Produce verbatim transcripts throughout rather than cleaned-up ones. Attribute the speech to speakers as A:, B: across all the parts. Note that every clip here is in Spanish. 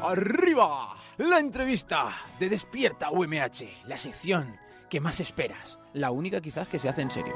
A: ¡Arriba! La entrevista de Despierta U M H, la sección que más esperas, la única quizás que se hace en serio.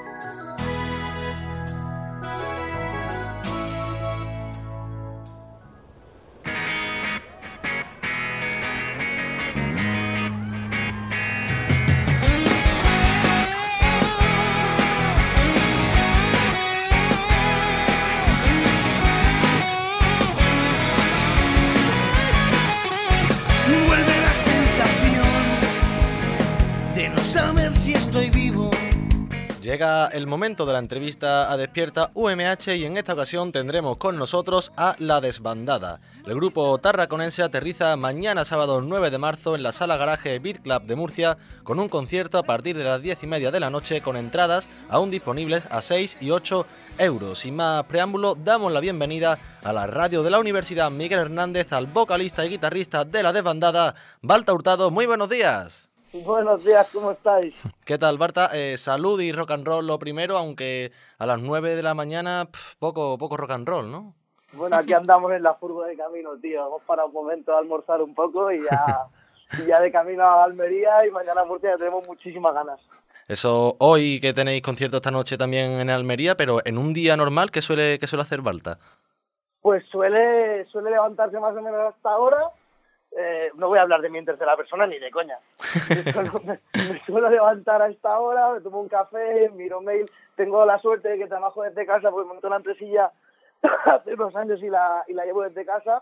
B: Llega el momento de la entrevista a Despierta U M H y en esta ocasión tendremos con nosotros a La Desbandada. El grupo tarraconense aterriza mañana sábado nueve de marzo en la Sala Garaje Beat Club de Murcia con un concierto a partir de las diez y media de la noche con entradas aún disponibles a seis y ocho euros. Sin más preámbulo, damos la bienvenida a la radio de la Universidad Miguel Hernández al vocalista y guitarrista de La Desbandada, Balta Hurtado. Muy buenos días.
C: Buenos días, ¿cómo estáis?
B: ¿Qué tal, Barta? Eh, salud y rock and roll lo primero, aunque a las nueve de la mañana pf, poco, poco rock and roll, ¿no?
C: Bueno, aquí andamos en la furgo de camino, tío. Hemos parado un momento a almorzar un poco y ya, y ya de camino a Almería y mañana a Murcia ya tenemos muchísimas ganas.
B: Eso, hoy que tenéis concierto esta noche también en Almería, pero en un día normal, ¿qué suele, qué suele hacer Balta?
C: Pues suele, suele levantarse más o menos hasta ahora. Eh, no voy a hablar de mí en tercera persona ni de coña. Me suelo, me, me suelo levantar a esta hora, me tomo un café, miro mail. Tengo la suerte de que trabajo desde casa, porque monté una empresilla hace dos años y la, y la llevo desde casa.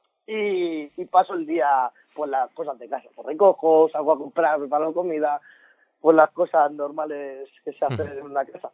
C: Y, y paso el día pues las cosas de casa. Pues recojo, salgo a comprar, preparo comida, pues las cosas normales que se hacen en una casa.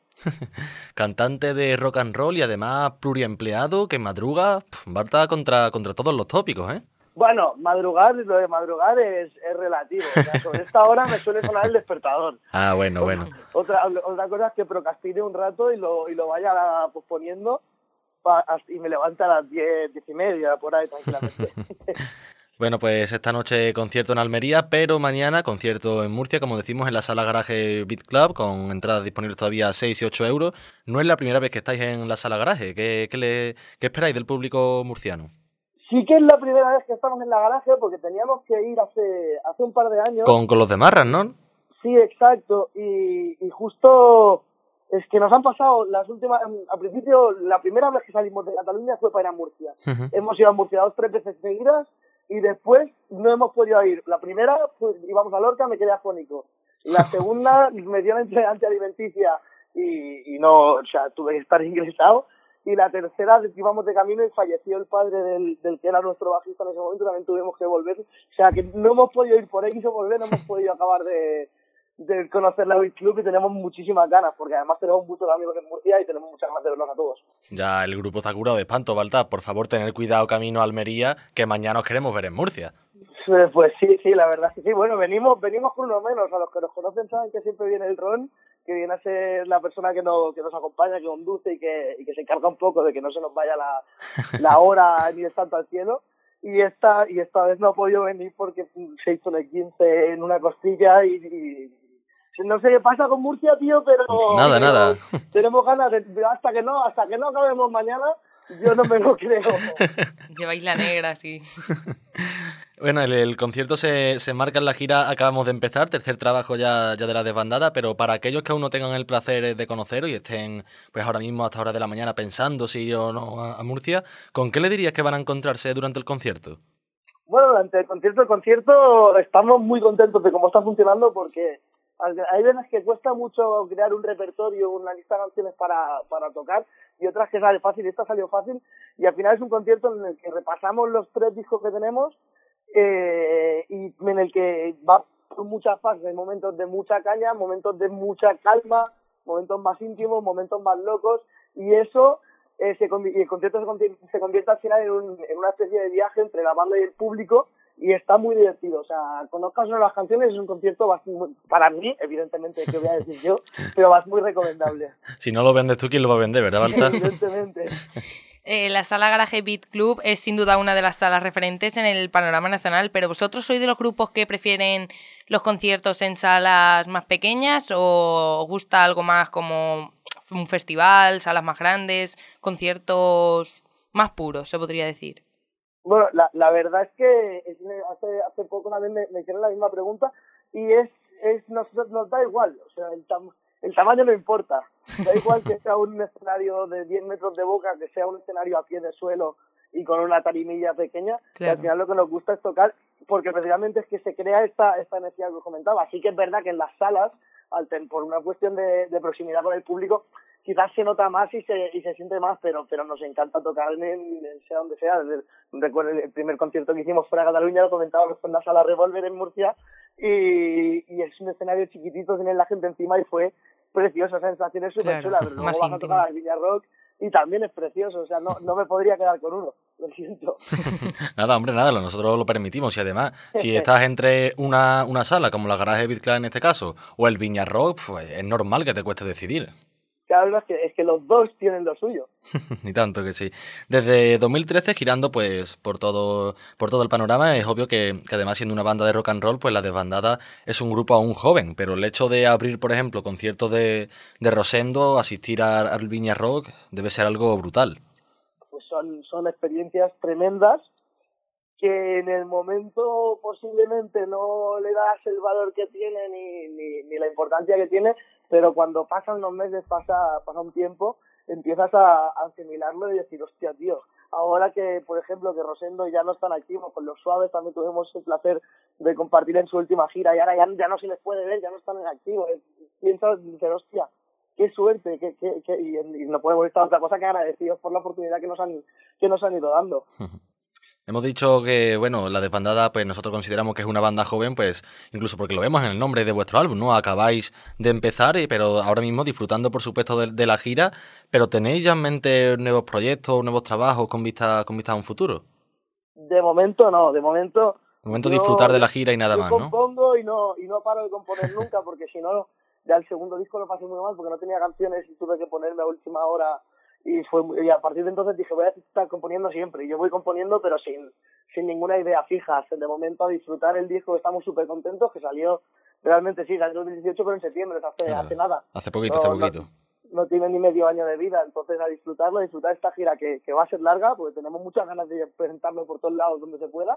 B: Cantante de rock and roll y además pluriempleado, que madruga, pf, Barta contra, contra todos los tópicos, ¿eh?
C: Bueno, madrugar, lo de madrugar es, es relativo. O sea, sobre esta hora me suele sonar el despertador.
B: Ah, bueno, bueno.
C: Otra, otra cosa es que procrastine un rato y lo, y lo vaya posponiendo pa, y me levanta a las diez, diez y media, por ahí, tranquilamente.
B: Bueno, pues esta noche concierto en Almería, pero mañana concierto en Murcia, como decimos, en la Sala Garaje Beat Club, con entradas disponibles todavía a seis y ocho euros. No es la primera vez que estáis en la Sala Garaje. ¿Qué, qué, le, qué esperáis del público murciano?
C: Sí que es la primera vez que estamos en la Garaje, porque teníamos que ir hace hace un par de años.
B: Con, con los de Marras, ¿no?
C: Sí, exacto. Y, y justo es que nos han pasado las últimas... Al principio, la primera vez que salimos de Cataluña fue para ir a Murcia. Uh-huh. Hemos ido a Murcia dos, tres veces seguidas y después no hemos podido ir. La primera, pues íbamos a Lorca, me quedé afónico. La segunda, me dio la intolerante alimenticia y, y no, o sea, tuve que estar ingresado. Y la tercera, íbamos de camino y falleció el padre del, del que era nuestro bajista en ese momento, también tuvimos que volver. O sea, que no hemos podido ir por X o por B, no hemos podido acabar de, de conocer la Beat Club y tenemos muchísimas ganas, porque además tenemos muchos amigos en Murcia y tenemos muchas ganas de verlos a todos.
B: Ya el grupo está curado de espanto, Balta. Por favor, tener cuidado camino a Almería, que mañana os queremos ver en Murcia.
C: Pues sí, sí, la verdad es que sí. Bueno, venimos venimos con uno menos. A los que nos conocen saben que siempre viene el Ron, que viene a ser la persona que nos, que nos acompaña, que conduce y que, y que se encarga un poco de que no se nos vaya la, la hora ni el santo al cielo. Y esta y esta vez no ha podido venir porque se hizo el quince en una costilla y, y no sé qué pasa con Murcia, tío, pero...
B: Nada,
C: pero
B: nada.
C: Tenemos ganas de... Hasta que no, hasta que no acabemos mañana, yo no me lo creo.
D: Lleváis la negra, sí.
B: Bueno, el, el concierto se, se marca en la gira, acabamos de empezar, tercer trabajo ya, ya de La Desbandada, pero para aquellos que aún no tengan el placer de conoceros y estén pues ahora mismo hasta horas de la mañana pensando si ir o no a, a Murcia, ¿con qué le dirías que van a encontrarse durante el concierto?
C: Bueno, durante el concierto, el concierto estamos muy contentos de cómo está funcionando porque hay veces que cuesta mucho crear un repertorio, una lista de canciones para, para tocar y otras que sale fácil, y esta salió fácil y al final es un concierto en el que repasamos los tres discos que tenemos eh, y en el que va por muchas fases, hay momentos de mucha caña, momentos de mucha calma, momentos más íntimos, momentos más locos y eso eh, se, y el concierto se convierte, se convierte al final en, un, en una especie de viaje entre la banda y el público y está muy divertido, o sea, conozcas una de las canciones, es un concierto bastante, para mí, evidentemente, que voy a decir yo, pero es muy recomendable.
B: Si no lo vendes tú, ¿quién lo va a vender, verdad, Balta?
C: Evidentemente.
D: Eh, la Sala Garaje Beat Club es sin duda una de las salas referentes en el panorama nacional, pero ¿vosotros sois de los grupos que prefieren los conciertos en salas más pequeñas o os gusta algo más como un festival, salas más grandes, conciertos más puros, se podría decir?
C: Bueno, la, la verdad es que es, hace, hace poco una vez me, me hicieron la misma pregunta y es, es nos, nos da igual, o sea, el, tam, el tamaño no importa. Da igual que sea un escenario de diez metros de boca, que sea un escenario a pie de suelo y con una tarimilla pequeña, claro. Que al final lo que nos gusta es tocar, porque precisamente es que se crea esta, esta necesidad que os comentaba. Así que es verdad que en las salas, al ten, por una cuestión de, de proximidad con el público, quizás se nota más y se, y se siente más, pero, pero nos encanta tocar en, en sea donde sea. Desde el, recuerdo el primer concierto que hicimos fuera de Cataluña, lo comentábamos con la sala Revolver en Murcia, y, y es un escenario chiquitito, tiene la gente encima y fue precioso, esa sensación es súper chula, pero luego vas a tocar al Viña Rock y también es precioso, o sea, no, no me podría quedar con uno, lo siento.
B: Nada, hombre, nada, nosotros lo permitimos y además, si estás entre una, una sala como la Garaje Beat Club en este caso, o el Viña Rock, pues es normal que te cueste decidir.
C: Claro, es que, es que los dos tienen lo suyo.
B: Ni tanto que sí. Desde dos mil trece, girando pues por todo por todo el panorama, es obvio que, que además siendo una banda de rock and roll, pues La Desbandada es un grupo aún joven, pero el hecho de abrir, por ejemplo, conciertos de, de Rosendo, asistir a, al Viña Rock, debe ser algo brutal.
C: Pues son, son experiencias tremendas que en el momento posiblemente no le das el valor que tiene ni, ni, ni la importancia que tiene, pero cuando pasan unos meses, pasa, pasa un tiempo, empiezas a, a asimilarlo y decir, hostia, tío, ahora que, por ejemplo, que Rosendo ya no están activos, con Los Suaves también tuvimos el placer de compartir en su última gira y ahora ya, ya no se les puede ver, ya no están en activo, piensas, dices, hostia, qué suerte, qué, qué, qué, y, y no podemos estar otra cosa que agradecidos por la oportunidad que nos han, que nos han ido dando.
B: Hemos dicho que, bueno, La Desbandada, pues nosotros consideramos que es una banda joven, pues incluso porque lo vemos en el nombre de vuestro álbum, ¿no? Acabáis de empezar, pero ahora mismo disfrutando, por supuesto, de, de la gira, pero ¿tenéis ya en mente nuevos proyectos, nuevos trabajos con vista, con vista a un futuro?
C: De momento no, de momento...
B: De momento
C: yo,
B: disfrutar de la gira y nada más, ¿no?
C: Yo compongo y no, y no paro de componer nunca, porque si no, ya el segundo disco lo pasé muy mal, porque no tenía canciones y tuve que ponerme a última hora. Y fue y a partir de entonces dije, voy a estar componiendo siempre. Y yo voy componiendo, pero sin, sin ninguna idea fija. De momento a disfrutar el disco, estamos súper contentos, que salió, realmente sí, salió en dos mil dieciocho, pero en septiembre, hace,
B: Claro,
C: hace nada.
B: Hace poquito,
C: no,
B: hace poquito.
C: No, no tiene ni medio año de vida, entonces a disfrutarlo, a disfrutar esta gira que, que va a ser larga, porque tenemos muchas ganas de presentarlo por todos lados donde se pueda,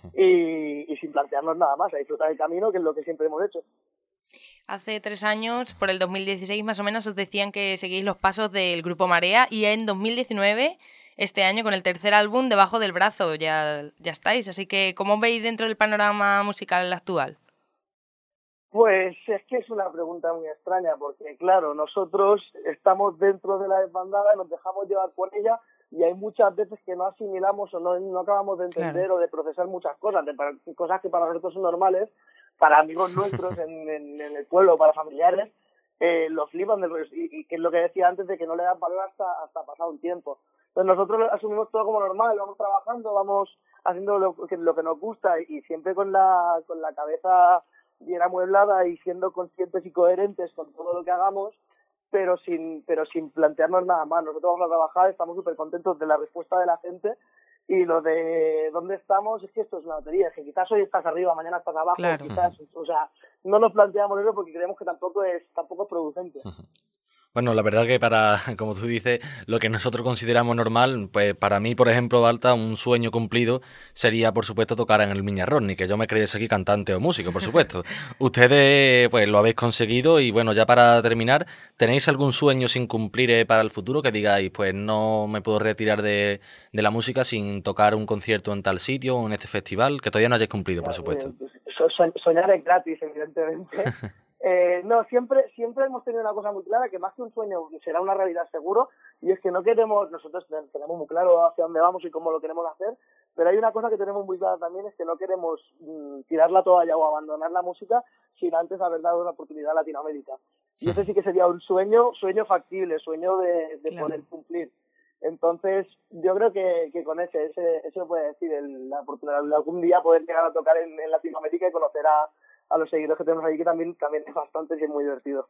C: y, y sin plantearnos nada más, a disfrutar el camino, que es lo que siempre hemos hecho.
D: Hace tres años, por el dos mil dieciséis más o menos, os decían que seguís los pasos del grupo Marea y en dos mil diecinueve, este año, con el tercer álbum Debajo del Brazo, ya, ya estáis. Así que, ¿cómo veis dentro del panorama musical actual?
C: Pues es que es una pregunta muy extraña, porque claro, nosotros estamos dentro de la desbandada, nos dejamos llevar por ella y hay muchas veces que no asimilamos o no, no acabamos de entender claro. o de procesar muchas cosas, de, para, cosas que para nosotros son normales, para amigos nuestros en, en, en el pueblo, para familiares, eh, los flipan, de, y, y que es lo que decía antes de que no le dan valor hasta, hasta pasado un tiempo. Entonces nosotros asumimos todo como normal, vamos trabajando, vamos haciendo lo que, lo que nos gusta y siempre con la, con la cabeza bien amueblada y siendo conscientes y coherentes con todo lo que hagamos, pero sin pero sin plantearnos nada más. Nosotros vamos a trabajar, estamos súper contentos de la respuesta de la gente y lo de dónde estamos es que esto es una lotería, es que quizás hoy estás arriba, mañana estás abajo, claro. quizás, o sea, no nos planteamos eso porque creemos que tampoco es tampoco es producente.
B: Bueno, la verdad que para, como tú dices, lo que nosotros consideramos normal, pues para mí, por ejemplo, Balta, un sueño cumplido sería, por supuesto, tocar en el Viña Rock, ni que yo me creyese aquí cantante o músico, por supuesto. Ustedes, pues, lo habéis conseguido y, bueno, ya para terminar, ¿tenéis algún sueño sin cumplir eh, para el futuro que digáis, pues, no me puedo retirar de, de la música sin tocar un concierto en tal sitio o en este festival, que todavía no hayáis cumplido, por supuesto?
C: Soñar es gratis, evidentemente. Eh, no, siempre siempre hemos tenido una cosa muy clara, que más que un sueño será una realidad seguro, y es que no queremos, nosotros tenemos muy claro hacia dónde vamos y cómo lo queremos hacer, pero hay una cosa que tenemos muy clara también, es que no queremos mm, tirar la toalla o abandonar la música sin antes haber dado una oportunidad a Latinoamérica. Y ese sí que sería un sueño, sueño factible, sueño de, de claro. poder cumplir. Entonces, yo creo que, que con ese, ese, eso puede decir, el, la oportunidad de algún día poder llegar a tocar en, en Latinoamérica y conocer a a los seguidores que tenemos ahí, que también, también es bastante y es muy divertido.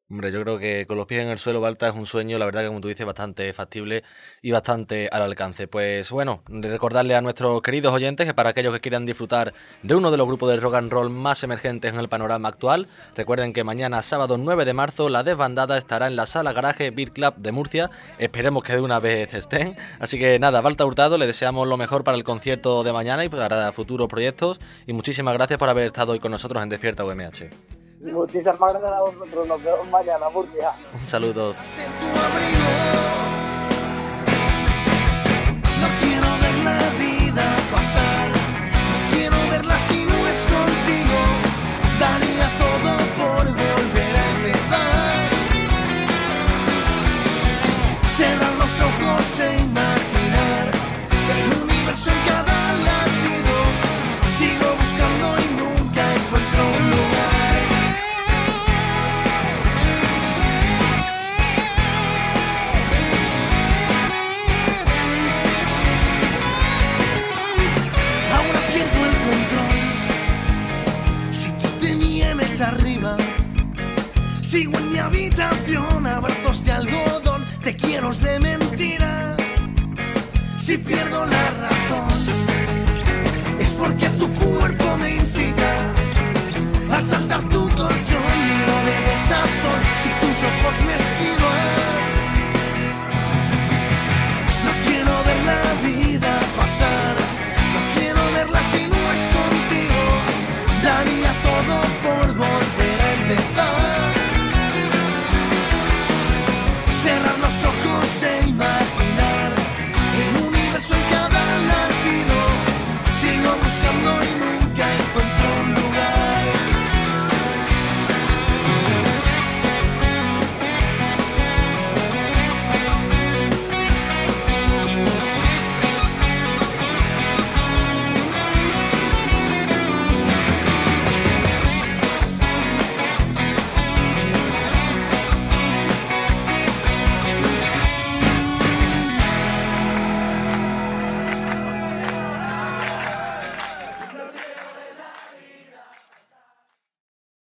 B: Hombre, yo creo que con los pies en el suelo, Balta, es un sueño, la verdad que como tú dices, bastante factible y bastante al alcance. Pues bueno, recordarle a nuestros queridos oyentes que para aquellos que quieran disfrutar de uno de los grupos de rock and roll más emergentes en el panorama actual, recuerden que mañana, sábado nueve de marzo, La Desbandada estará en la Sala Garaje Beat Club de Murcia. Esperemos que de una vez estén. Así que nada, Balta Hurtado, le deseamos lo mejor para el concierto de mañana y para futuros proyectos. Y muchísimas gracias por haber estado hoy con nosotros en Despierta U M H.
C: Muchísimas gracias a vosotros, nos vemos mañana, Murcia.
B: Un saludo.
E: No quiero ver la vida pasar, no quiero verla si no es contigo. Daría todo por volver a empezar. Cerrar los ojos e imaginar el universo en cada latido. Sigo buscando y nunca encuentro un lugar. Arriba, sigo en mi habitación, abrazos de algodón, te quiero de mentira. Si pierdo la razón, es porque tu cuerpo me incita a saltar tu colchón, miro de desazón, si tus ojos me esquivan.